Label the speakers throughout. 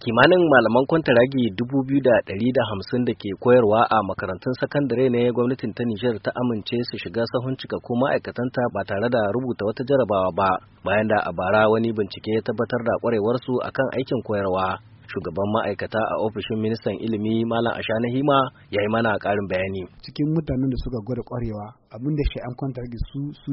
Speaker 1: Kimanin malaman kwantaragi 2,150 da ke koyarwa a makarantun sakandare ne gwamnatin ta Nijar ta amince su shiga sahun cikakku ma'aikatanta ba tare da rubuta wata jarabawa ba, bayan da a bara wani bincike ya tabbatar da kwarewarsu akan aikin koyarwa. Shugaban ma'aikata a ofishin ministan ilimi Malam Ashana Hima ya yi mana ƙarin bayani.
Speaker 2: Cikin mutanen da suka gwada kwarewa abin da shi an kwantaragi su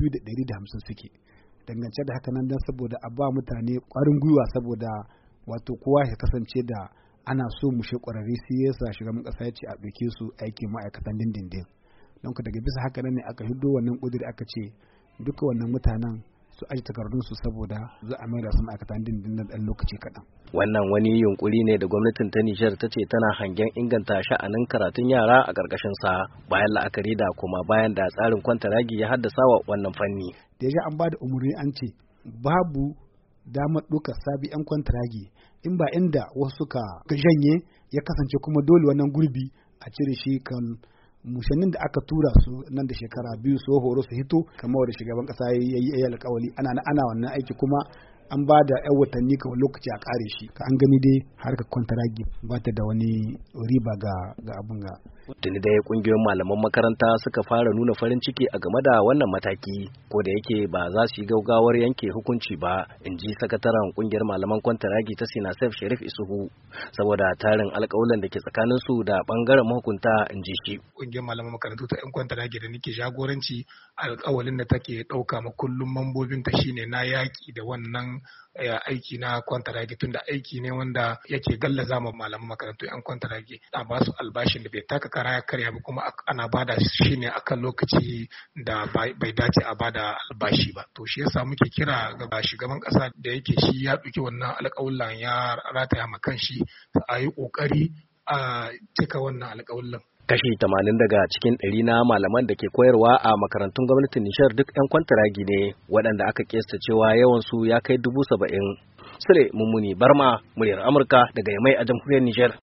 Speaker 2: 2,150 suke. Dangance da haka nan don saboda a ba mutane ƙwarin gwiwa saboda wato kowa ya kasance da ana so mu shi ƙwararri sai yasa shugaban ƙasa ya ce a ɗauke su aikin ma'aikatan dindindin. Don daga bisa haka nan ne aka hiddo wannan ƙudiri aka ce duka wannan mutanen su aji takardunsu saboda za a maida su ma'aikatan dindindin na ɗan lokaci kaɗan.
Speaker 1: Wannan wani yunkuri ne da gwamnatin ta Nijar ta ce tana hangen inganta sha'anin karatun yara a ƙarƙashin sa bayan la'akari da kuma bayan da tsarin kwantaragi ya haddasa wa wannan fanni.
Speaker 2: Da ya an ba da umarni an ce babu damar ɗaukar sabi 'yan kwantaragi in ba inda wasu suka janye ya kasance kuma dole wannan gurbi a cire shi kan mushannin da aka tura su nan da shekara 2 su horo su hito kamar da shugaban kasa ya yi alƙawari ana wannan aiki kuma an ba da 'yan watanni kawai lokaci a ƙare shi ka an gani dai harkar kwantaragi ba ta da wani riba ga abin ga.
Speaker 1: Tuni dai kungiyoyin malaman makaranta suka fara nuna farin ciki a game da wannan mataki ko da yake ba za su yi gaugawar yanke hukunci ba, in ji sakataren kungiyar malaman kwantaragi ta Sinasef Sharif Isuhu, saboda tarin alƙawulan da ke tsakanin su da bangaren mahukunta, in ji shi.
Speaker 3: Kungiyar malaman makarantu ta 'yan kwantaragi da nake jagoranci alƙawalin da take ɗauka ma kullum mambobinta shine na yaƙi da wannan aiki na kwantaragi, tunda aiki ne wanda yake gallaza ma malaman makarantu 'yan kwantaragi a ba su albashin da bai taka kara ya karya ba, kuma ana bada shi ne akan lokaci da bai dace a bada albashi ba. To shi yasa muke kira ga shugaban kasa da yake shi ya ɗauki wannan alƙawullan ya rataya ma kanshi a yi ƙoƙari a cika wannan alƙawullan.
Speaker 1: Kashi 80 daga cikin 100 na malaman da ke koyarwa a makarantun gwamnatin Nijar duk 'yan kwantaragi ne, waɗanda aka kesta cewa yawansu ya kai 70,000. Sule Mummuni Barma, muryar Amurka daga Yamai a jamhuriyar Nijar.